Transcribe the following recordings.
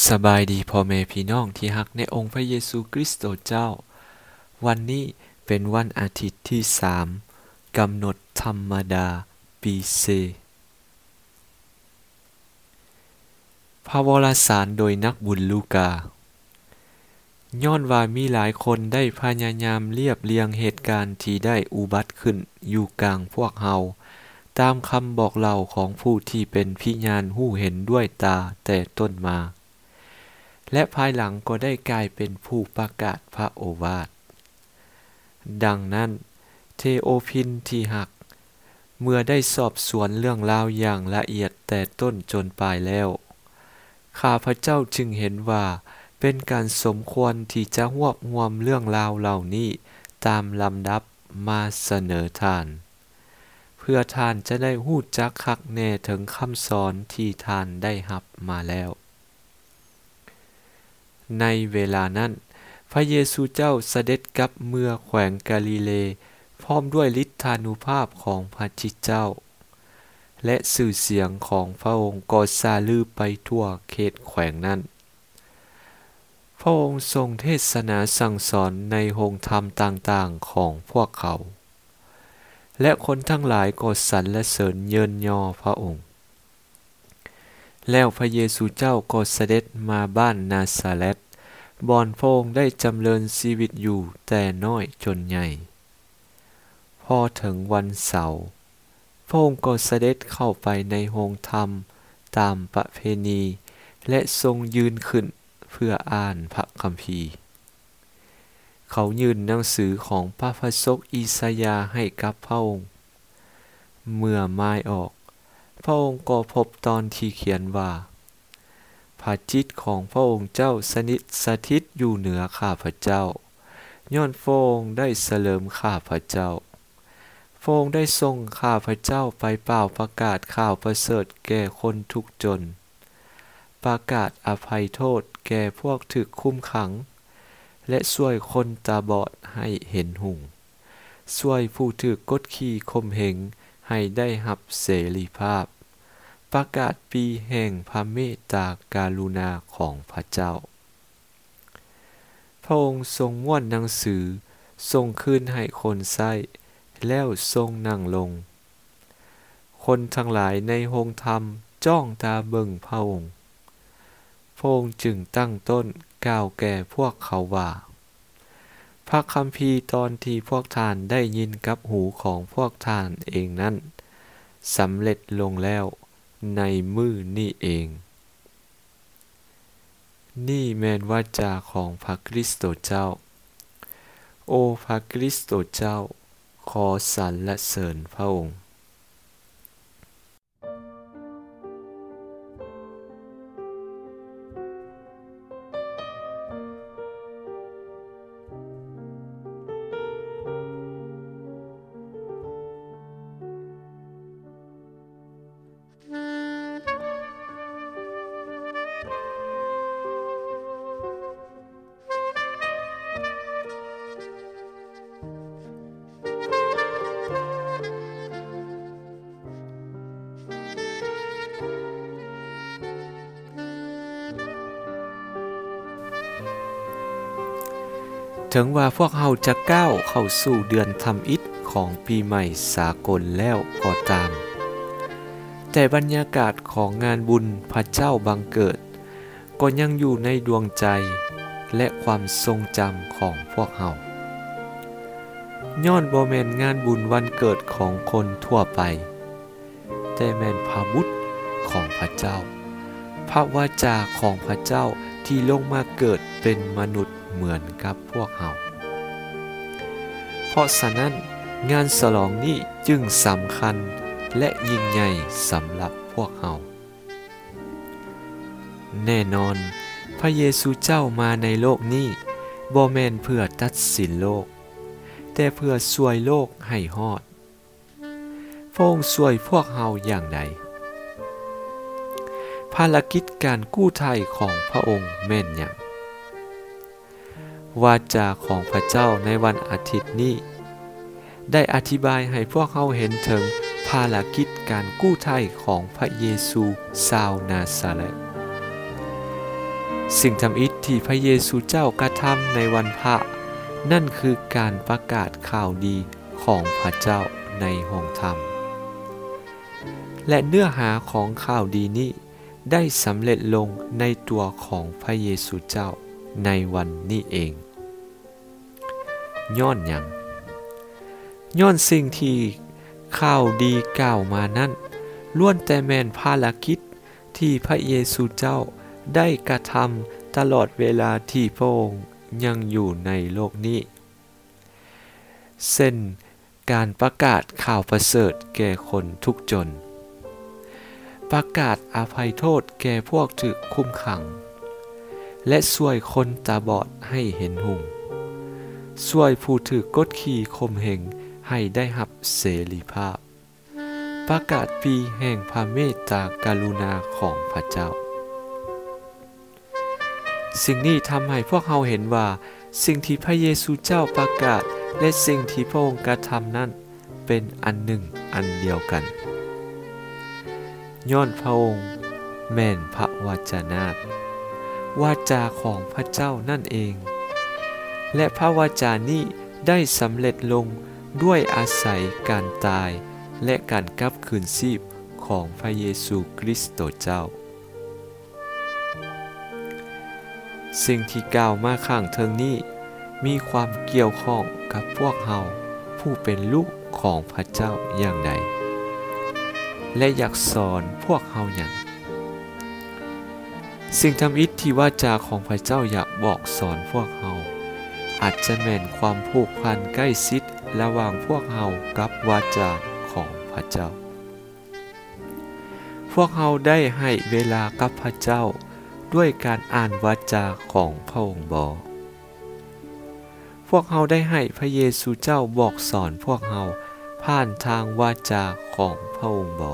สบายดีพ่อแม่พี่น้องที่ฮักในองค์พระเยซูคริสต์เจ้าวันนี้เป็นวันอาทิตย์ที่3กำหนดธรรมดาปีเซพระวรสารโดยนักบุญลูกาย้อนว่ามีหลายคนได้พยายามเรียบเรียงเหตุการณ์ที่ได้อุบัติขึ้นอยู่กลางพวกเฮาตามคำบอกเล่าของผู้ที่เป็นพิญาณหู้เห็นด้วยตาแต่ต้นมาและภายหลังก็ได้กลายเป็นผู้ประกาศพระโอวาทดังนั้นเทโอพิลที่หักเมื่อได้สอบสวนเรื่องราวอย่างละเอียดแต่ต้นจนปลายแล้วข้าพเจ้าจึงเห็นว่าเป็นการสมควรที่จะรวบรวมเรื่องราวเหล่านี้ตามลำดับมาเสนอท่านเพื่อท่านจะได้ฮู้จักคักแน่ถึงคำสอนที่ท่านได้รับมาแล้วในเวลานั้นพระเยซูเจ้าเสด็จกลับเมืองแขวงกาลิเลพร้อมด้วยฤทธานุภาพของพระจิตเจ้าและสื่อเสียงของพระองค์ก็ซาลือไปทั่วเขตแขวงนั้นพระองค์ทรงเทศนาสั่งสอนในโรงธรรมต่างๆของพวกเขาและคนทั้งหลายก็สรรเสริญเยินยอพระองค์แล้วพระเยซูเจ้าก็เสด็จมาบ้านนาซาเรตบ่อนพระองค์ได้จำเริญชีวิตอยู่แต่น้อยจนใหญ่พอถึงวันเสาร์พระองค์ก็เสด็จเข้าไปในโรงธรรมตามประเพณีและทรงยืนขึ้นเพื่ออ่านพระคัมภีร์เขายื่นหนังสือของพระพสกอิสยาห์ให้กับพระองค์เมื่อไม้ออกพระองค์ก็พบตอนที่เขียนว่าพระจิตของพระองค์เจ้าสถิตอยู่เหนือข้าพเจ้าย้อนพระองค์ได้เสริมข้าพเจ้าพระองค์ได้ทรงข้าพเจ้าไปเป่าประกาศข่าวประเสริฐแก่คนทุกข์จนประกาศอภัยโทษแก่พวกถูกคุมขังและช่วยคนตาบอดให้เห็นหุ่งช่วยผู้ถูกกดขี่ข่มเหงให้ได้รับเสรีภาพประกาศปีแห่งพระเมตตากรุณาของพระเจ้าพระองค์ทรงม้วนหนังสือทรงคืนให้คนใช้แล้วทรงนั่งลงคนทั้งหลายในโรงธรรมจ้องตาเบิ่งพระองค์พระองค์จึงตั้งต้นกล่าวแก่พวกเขาว่าพระคัมภีร์ตอนที่พวกท่านได้ยินกับหูของพวกท่านเองนั้นสำเร็จลงแล้วในมื้อนี้เองนี่แม่นวาจาของพระคริสต์เจ้าโอ้พระคริสต์เจ้าขอสรรเสริญพระองค์ถึงว่าพวกเฮาจะก้าวเข้าสู่เดือนทำอิฐของปีใหม่สากลแล้วก็ตามแต่บรรยากาศของงานบุญพระเจ้าบังเกิดก็ยังอยู่ในดวงใจและความทรงจำของพวกเฮาย้อนบ่แม่นงานบุญวันเกิดของคนทั่วไปแต่แม่นพระบุตรของพระเจ้าพระวาจาของพระเจ้าที่ลงมาเกิดเป็นมนุษย์เหมือนกับพวกเฮาเพราะฉะนั้นงานฉลองนี้จึงสำคัญและยิ่งใหญ่สำหรับพวกเฮาแน่นอนพระเยซูเจ้ามาในโลกนี้บ่แม่นเพื่อตัดสินโลกแต่เพื่อช่วยโลกให้รอดพระองค์ช่วยพวกเฮาอย่างใดภารกิจการกู้ไถ่ของพระองค์แม่นหยังวาจาของพระเจ้าในวันอาทิตย์นี้ได้อธิบายให้พวกเขาเห็นถึงภารกิจการกู้ไถ่ของพระเยซูชาวนาซาเรตสิ่งทำอิฐที่พระเยซูเจ้ากระทำในวันพระนั่นคือการประกาศข่าวดีของพระเจ้าในห้องธรรมและเนื้อหาของข่าวดีนี้ได้สำเร็จลงในตัวของพระเยซูเจ้าในวันนี้เองย้อนหยังย้อนสิ่งที่ข่าวดีกล่าวมานั้นล้วนแต่แม่นภารกิจที่พระเยซูเจ้าได้กระทำตลอดเวลาที่พระองค์ยังอยู่ในโลกนี้เช่นการประกาศข่าวประเสริฐแก่คนทุกข์จนประกาศอภัยโทษแก่พวกถูกคุมขังและช่วยคนตาบอดให้เห็นหุ่งช่วยผู้ถูกกดขี่ข่มเหงให้ได้รับเสรีภาพประกาศปีแห่งพระเมตตากรุณาของพระเจ้าสิ่งนี้ทำให้พวกเราเห็นว่าสิ่งที่พระเยซูเจ้าประกาศและสิ่งที่พระองค์กระทำนั้นเป็นอันหนึ่งอันเดียวกันย้อนพระองค์แม่นพระวจนะวาจาของพระเจ้านั่นเองและพระวจานี้ได้สำเร็จลงด้วยอาศัยการตายและการกลับคืนชีพของพระเยซูคริสต์เจ้าสิ่งที่กล่าวมาข้างเทิงนี้มีความเกี่ยวข้องกับพวกเราผู้เป็นลูกของพระเจ้าอย่างใดและอยากสอนพวกเราอย่างสิ่งทำอิฐที่วาจาของพระเจ้าอยากบอกสอนพวกเราอาจจะแม่นความผูกพันใกล้ชิดระหว่างพวกเรากับวาจาของพระเจ้าพวกเราได้ให้เวลากับพระเจ้าด้วยการอ่านวาจาของพระองค์บ่พวกเราได้ให้พระเยซูเจ้าบอกสอนพวกเราผ่านทางวาจาของพระองค์บ่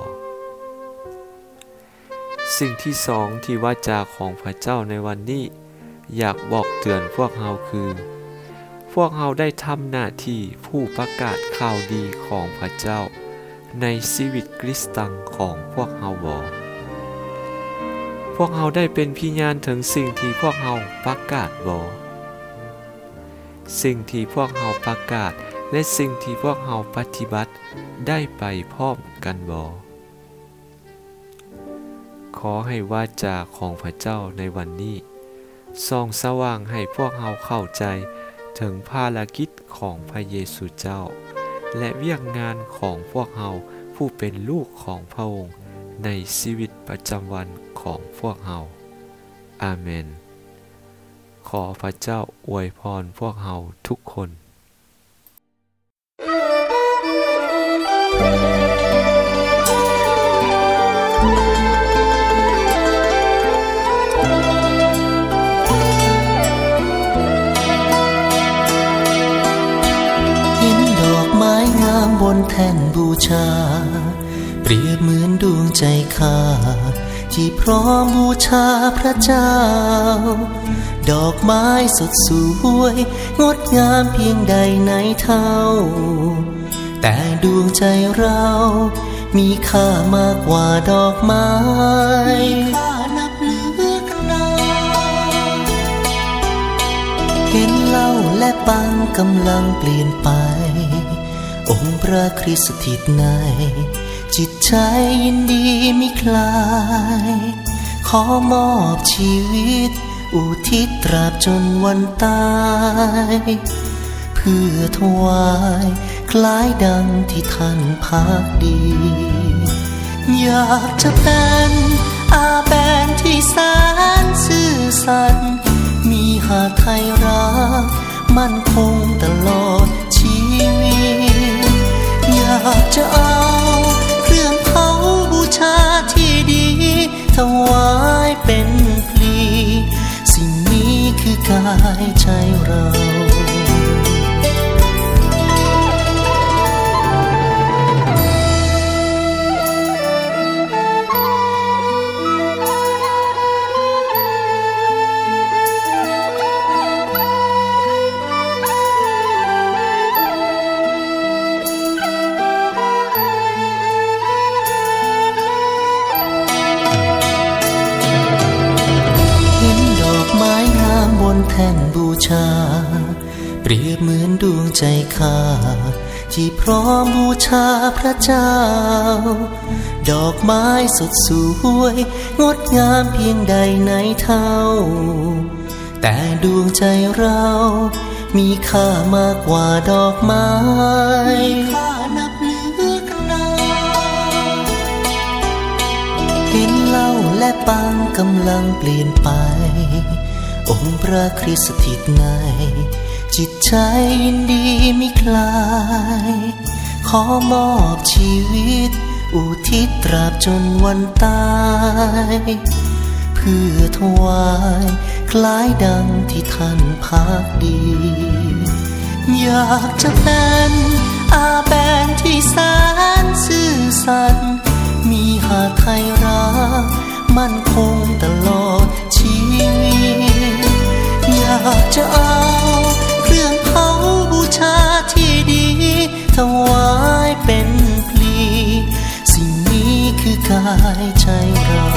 สิ่งที่สองที่วาจาของพระเจ้าในวันนี้อยากบอกเตือนพวกเราคือพวกเราได้ทำหน้าที่ผู้ประกาศข่าวดีของพระเจ้าในชีวิตคริสตังของพวกเราบ่พวกเราได้เป็นพยานถึงสิ่งที่พวกเราประกาศบ่สิ่งที่พวกเราประกาศและสิ่งที่พวกเราปฏิบัติได้ไปพร้อมกันบ่ขอให้วาจาของพระเจ้าในวันนี้ส่องสว่างให้พวกเราเข้าใจถึงภารกิจของพระเยซูเจ้าและเวียกงานของพวกเราผู้เป็นลูกของพระองค์ในชีวิตประจำวันของพวกเราอาเมนขอพระเจ้าอวยพรพวกเราทุกคนบนแท่นบูชาเปรียบเหมือนดวงใจข้าที่พร้อมบูชาพระเจ้าดอกไม้สดสวยงดงามเพียงใดไหนเท่าแต่ดวงใจเรามีค่ามากกว่าดอกไม้ค่านับเหลือขนาเห็นเหล้าและปังกำลังเปลี่ยนไปองค์พระคริสต์สถิตในจิตใจยินดีมิคลายขอมอบชีวิตอุทิศตราบจนวันตายเพื่อถวายคล้ายดังที่ท่านภักดีอยากจะเป็นอาแบนที่แสนซื่อสัตย์มีหาไทยรักมั่นคงตลอดชีวิตอยากจะเอาเครื่องเผาบูชาที่ดีถวายเป็นพลีสิ่งนี้คือกายใจเราแท่นบูชาเปรียบเหมือนดวงใจข้าที่พร้อมบูชาพระเจ้าดอกไม้สดสวยงดงามเพียงใดไหนเท่าแต่ดวงใจเรามีค่ามากกว่าดอกไม้ค่านับเหลือขนาเห็นเหล้าและปังกำลังเปลี่ยนไปองค์พระคริสต์สถิตในจิตใจยินดีมิคลายขอมอบชีวิตอุทิศตราบจนวันตายเพื่อถวายคล้ายดังที่ท่านภักดีอยากจะเป็นอาแบนที่แสนซื่อสัตย์มีหาไทยรักมั่นคงตลอดชีวิตอยากจะเอาเครื่องเผาบูชาที่ดีถวายเป็นพลีสิ่งนี้คือกายใจเรา